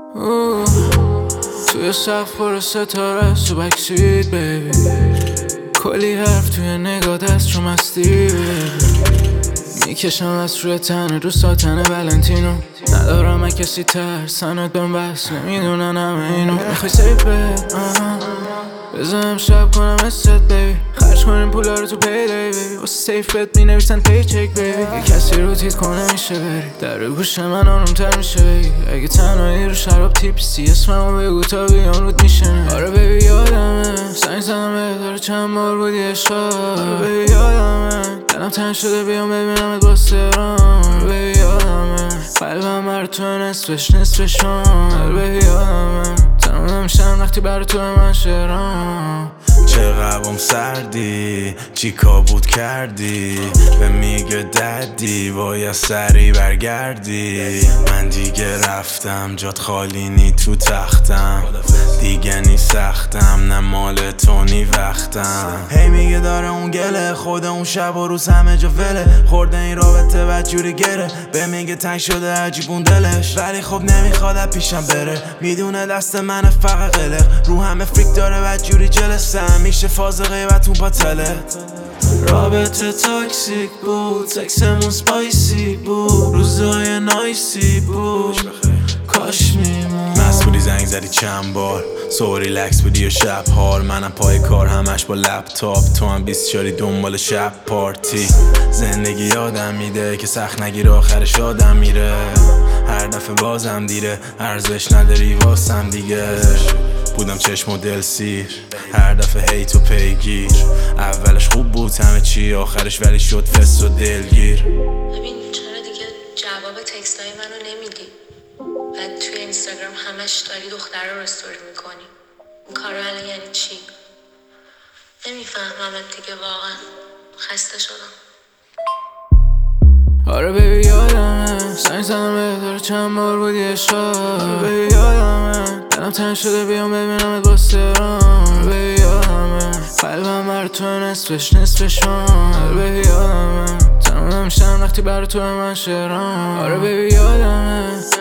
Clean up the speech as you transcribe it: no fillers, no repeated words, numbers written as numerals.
توی صف پر ستاره تو بکسید بیبی، کلی حرف توی نگاه دست رو مستی میکشم از روی تنه رو ساتن ولنتینو. ندارم کسی ترسنت بهم بس نمیدونن همه اینو. میخوای سیف بد بزنم شب کنم است بیبی، خرج کنیم پولا رو تو پیدی بیبی، واسه سیف بد می نویسن پی چک بیبی. یه کسی رو تیت کنه میشه بری در روی گوش من آرومتر میشه بگی. اگه تنهایی رو شراب تیپسی اسممو بگو تا بیام رود میشنه. آره بیبی یادمه سنگ زدم داره چند بار بودی عشقا. آره بیبی یادمه دلم تنگ شده بیام ببینمت با سرام. آره بیبی یادمه قلبم بر تو نصفشون. آره بیبی یادمه تمام شم وقتی بر تو من شعرام. چه قبام سردی چی کابود کردی به میگه دردی باید سری برگردی. من دیگه رفتم جات خالی نی تو تختم، دیگه نی سختم نه مال تو نی وقتم. هی میگه داره اون گله خود اون شب و روز همه جا وله خورده این رابطه بدجوری گره به میگه تنگ شده عجیبون دلش ولی خب نمیخواد پیشم بره. میدونه دست من فقط قلق رو همه فریک داره بدجوری جلسم میشه فاز غیبتون باطله. رابطه تاکسیک بود سکسمون سپایسی بود روزای نایسی بود کاش میمون. مست بودی زنگ زدی چند بار سو ریلکس بودی و شب حال منم پای کار همش با لپتاپ تو هم 24 دنبال شب پارتی. زندگی یادم میده که سخت نگیره آخرش آدم میره هر دفعه بازم دیره ارزش نداری واسم دیگه. بودم چشم و دل سیر هر دفعه هی تو پیگیر اولش خوب بود همه چی آخرش ولی شد فس و دلگیر. ببین چرا دیگه جواب تکستای منو نمیدی؟ بعد توی اینستاگرام همش داری دختر رو استوری میکنی. این کار الان یعنی چی؟ نمیفهممت دیگه واقعا خسته شدم. آره بیبی یادمه سنگ زدم داره چند بار بودی عشقا. آره بیبی یادمه دلم تنگ شده بیام ببینمت با سرام. آره بیبی یادمه قلبم بر تو نصفشون. آره بیبی یادمه تمام شم وقتی بر تو من شعرام. آره بیبی یادمه